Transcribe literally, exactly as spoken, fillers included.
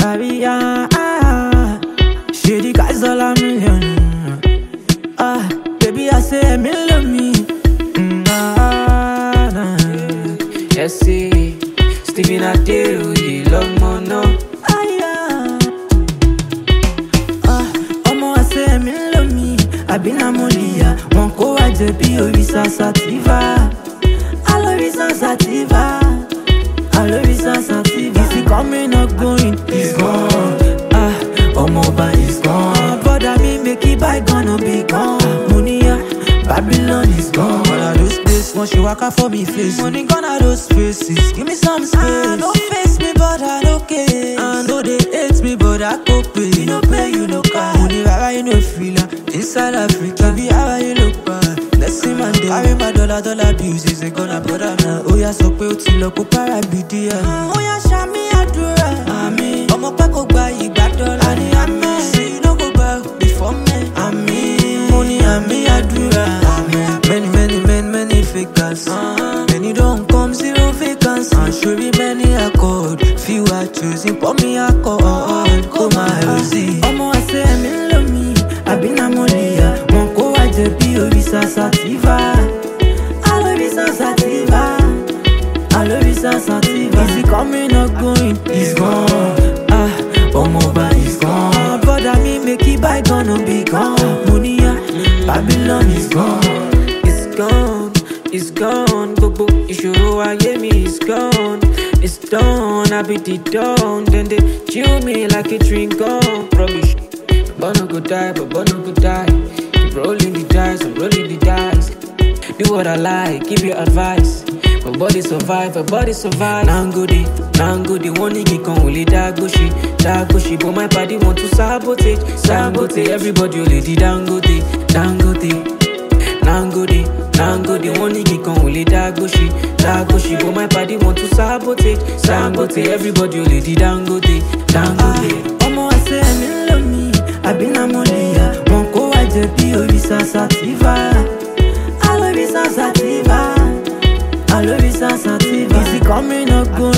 Maria, ah, she the guys all a million. Ah, baby, I say a million me. Mm, ah, nah. Yes, see, Stephen Adele, you love mono. Ah, yeah. Ah, omo, I say a million me. I been a molia, mon ko a jebi orisa sativa. Alorisa sativa. Alorisa sativa. If you coming not going, it's gone. Ah, omoba is gone. Brother, me make it bygone, no be gone. Munia, Babylon is gone. All of those days, once you walk out for me face. Money gone out those faces. Give me some space. Ah, no face me, but I don't care. I know they hate me, but I go pay. You no pay, you no car. Money rara, you no feeler. Inside Africa, be how you look bad. Let's see man, they carry my dollar, dollar bills. Is it gonna bother me? Oh yeah, so pay uti loko para bidia. Oh yeah, shami adura. Ami, omo pa ko gba igba dollar. Ani ami, say you no go back before me. Ami, money ami adura. Ami, many many many many fakers. Uh-huh. Many don't come zero vacancy. And show me many accord. Few are choosing, pour me accord. Go my Rosie. Omo I say me love me. I been a molia. Mon ko a jebi orisa sativa. Alorisa sativa. Alorisa sativa. If you coming or going, it's gone. Ah, omoba is gone. Brother, me make it bygone, no be gone. Munia, Babylon is gone. It's gone, it's gone. Bobo, ìṣòro ayé mi is gone. It's done, I be the dawn. Then they chew me like a drink gone. Rubbish. But no go die, but but no go die. Keep rolling the dice, I'm rolling the dice. Do what I like, give you advice. My body survive, my body survive. Nangodi, Nangodi, one nigga can only dagoshi, dagoshi. But my body want to sabotage, sabotage. Everybody only the Dangote, Dangote. Nangodi, Nangodi, one nigga can only dagoshi, dagoshi. But my body want to sabotage, sabotage. Everybody only the Dangote, Dangote. Omo I say me love me. I been a molia, mon ko a jebi orisa sativa. Alorisa sativa. Alorisa sativa. If you coming or going.